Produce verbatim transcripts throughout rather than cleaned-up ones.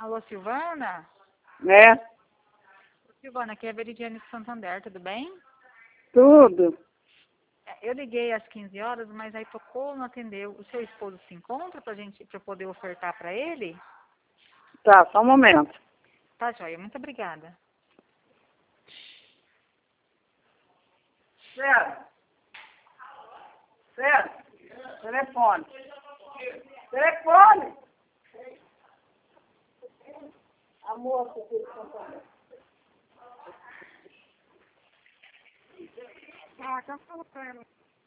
Alô, Silvana? É, Silvana, aqui é a Veridiane de Santander, tudo bem? tudo. É, Eu liguei às quinze horas, mas aí tocou, não atendeu. O seu esposo se encontra pra gente, pra eu poder ofertar pra ele? Tá, só um momento. Tá, joia, muito obrigada. César, César, telefone. Telefone! A moça aqui de Santander. Ah, já falou pra ela.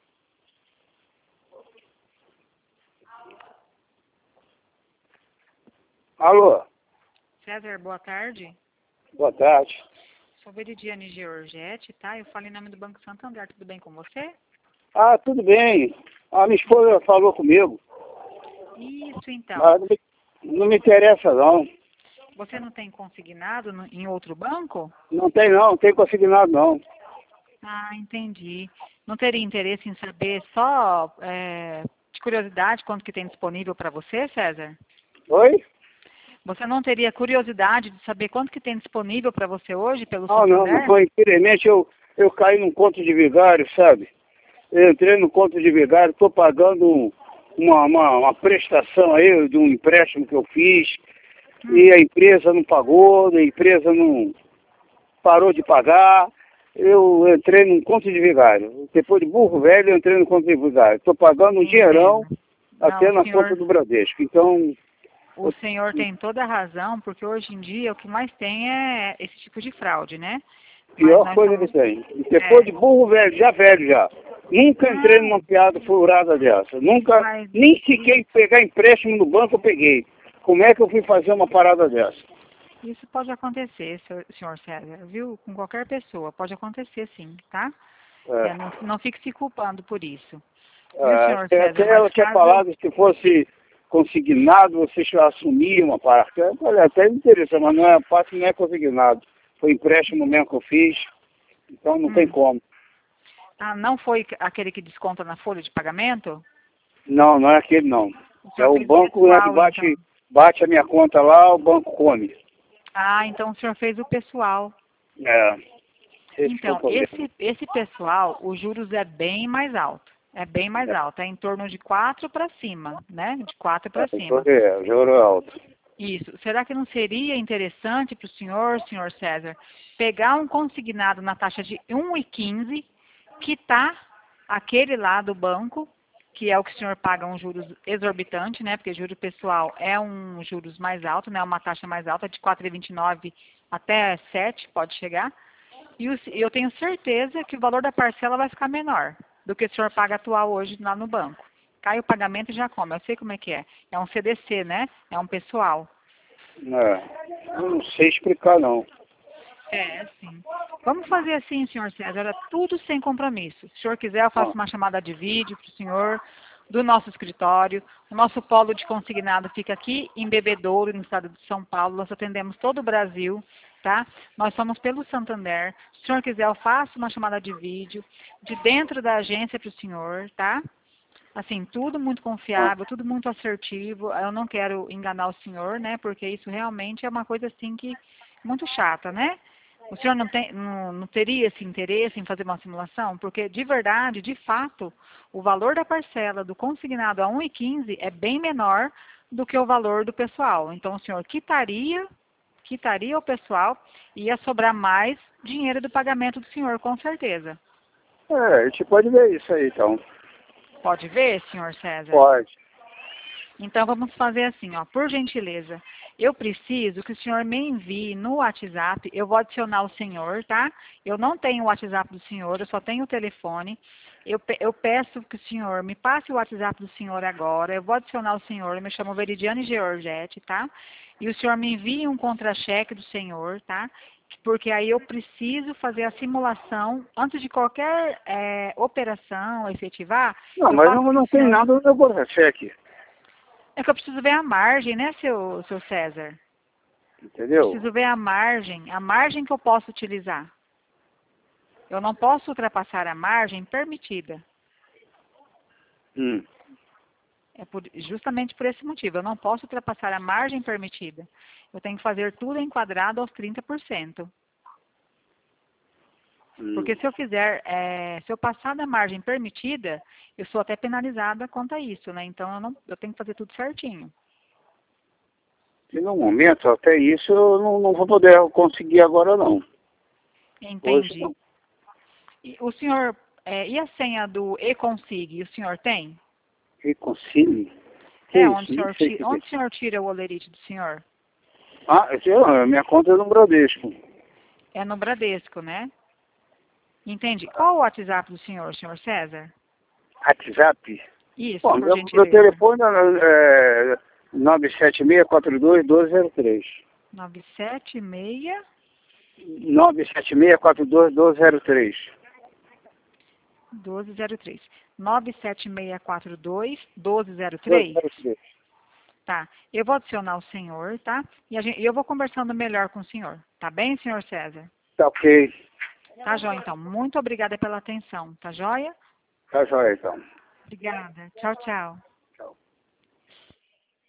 Alô, César, boa tarde. boa tarde. Sou Veridiane Georgette, tá? Eu falei em nome do Banco Santander, tudo bem com você? Ah, tudo bem. A minha esposa falou comigo, Isso, então. mas não me, não me interessa não. Você não tem consignado no- em outro banco? Não tem não, não tem consignado não. Ah, entendi. Não teria interesse em saber só, é, de curiosidade, quanto que tem disponível para você, César? Oi? Você não teria curiosidade de saber quanto que tem disponível para você hoje pelo Não, não, Santander? não. Infelizmente eu, eu caí num conto de vigário, sabe? Eu entrei no conto de vigário, estou pagando um- uma, uma, uma prestação aí de um empréstimo que eu fiz Hum. e a empresa não pagou, a empresa não parou de pagar. Eu entrei num conto de vigário. Depois de burro velho, eu entrei no conto de vigário. Estou pagando um dinheirão Entendo. até Não, na senhor, conta do Bradesco. Então, o senhor tem toda a razão, porque hoje em dia o que mais tem é esse tipo de fraude, né? Mas pior nós coisa que estamos... tem. E depois É, de burro velho, já velho já. Nunca entrei não, numa piada furada dessa. Nunca, mas nem sequer pegar empréstimo no banco eu peguei. Como é que eu fui fazer uma parada dessa? isso pode acontecer, senhor senhor César, viu? Com qualquer pessoa, pode acontecer sim, tá? É, É, não, não fique se culpando por isso. Viu, é, senhor até, César? até Mas ela tinha caso... falado que se fosse consignado, você já assumia uma parte. Eu falei, até me interessa, mas não é, a parte não é consignado. Foi empréstimo mesmo que eu fiz, então não tem Hum. como. Ah, não foi aquele que desconta na folha de pagamento? Não, não é aquele não. O É senhor o fez o banco, né, que pessoal, então. bate, bate a minha conta lá, o banco come. Ah, então o senhor fez o pessoal. É, esse foi o Então, problema. esse, esse pessoal, os juros é bem mais alto. É bem mais alto. É em torno de quatro para cima, né? De quatro É, para cima. é, o juro é alto. Isso. Será que não seria interessante para o senhor, senhor César, pegar um consignado na taxa de um e quinze, quitar aquele lá do banco, que é o que o senhor paga um juros exorbitante, né? Porque juro pessoal é um juros mais alto, né? Uma taxa mais alta, de quatro vírgula vinte e nove até sete pode chegar. E o- eu tenho certeza que o valor da parcela vai ficar menor do que o senhor paga atual hoje lá no banco. Cai o pagamento e já come. Eu sei como é que é. É um C D C, né? É um pessoal. É, eu não sei explicar não. É, sim. Vamos fazer assim, senhor César, é tudo sem compromisso. Se o senhor quiser, eu faço Ah, uma chamada de vídeo para o senhor do nosso escritório. O nosso polo de consignado fica aqui em Bebedouro, no estado de São Paulo. Nós atendemos todo o Brasil, tá? Nós somos pelo Santander. Se o senhor quiser, eu faço uma chamada de vídeo de dentro da agência para o senhor, tá? Assim, tudo muito ah. confiável, tudo muito assertivo. Eu não quero enganar o senhor, né? Porque isso realmente é uma coisa assim que muito chata, né? O senhor não, tem, não, não teria esse interesse em fazer uma simulação? Porque, de verdade, de fato, o valor da parcela do consignado a um e quinze é bem menor do que o valor do pessoal. Então, o senhor quitaria, quitaria o pessoal e ia sobrar mais dinheiro do pagamento do senhor, com certeza. É, a gente pode ver isso aí então. Pode ver, senhor César? Pode. Então vamos fazer assim, ó, por gentileza. Eu preciso que o senhor me envie no WhatsApp, eu vou adicionar o senhor, tá? Eu não tenho o WhatsApp do senhor, eu só tenho o telefone. Eu, pe- eu peço que o senhor me passe o WhatsApp do senhor agora, eu vou adicionar o senhor, eu me chamo Veridiane Georgette, tá? E o senhor me envie um contra-cheque do senhor, tá? Porque aí eu preciso fazer a simulação, antes de qualquer eh, operação efetivar, Não, eu mas faço não, para o não tem senhor. nada no meu contra-cheque, É que eu preciso ver a margem, né, seu, seu César? entendeu? Preciso ver a margem, a margem que eu posso utilizar. Eu não posso ultrapassar a margem permitida. Hum. É por, justamente por esse motivo. Eu não posso ultrapassar a margem permitida. Eu tenho que fazer tudo enquadrado aos trinta por cento. Hum. Porque se eu fizer, é, se eu passar da margem permitida, eu sou até penalizada quanto a isso, né? Então eu, não, eu tenho que fazer tudo certinho. E no momento, até isso, eu não, não vou poder conseguir agora não. Entendi. Hoje, não. E o senhor, é, e a senha do e-consig, o senhor tem? Reconcilie? Que É, isso? onde o, senhor Não sei tira, que onde o senhor tira o olerite do senhor? Ah, esse é, a minha conta é no Bradesco. É no Bradesco, né? Entendi. Qual o WhatsApp do senhor, senhor César? WhatsApp? Isso, Bom, por meu, gentileza. meu telefone é nove sete seis quatro dois um dois zero três. nove sete seis nove sete seis quatro dois um dois zero três. um dois zero três. nove sete seis quatro dois um dois zero um dois três? zero três. Tá. Eu vou adicionar o senhor, tá? E a gente, eu vou conversando melhor com o senhor. Tá bem, senhor César? Tá ok. Tá joia, então. Muito obrigada pela atenção. Tá joia? Tá joia, então. Obrigada. Tchau, tchau.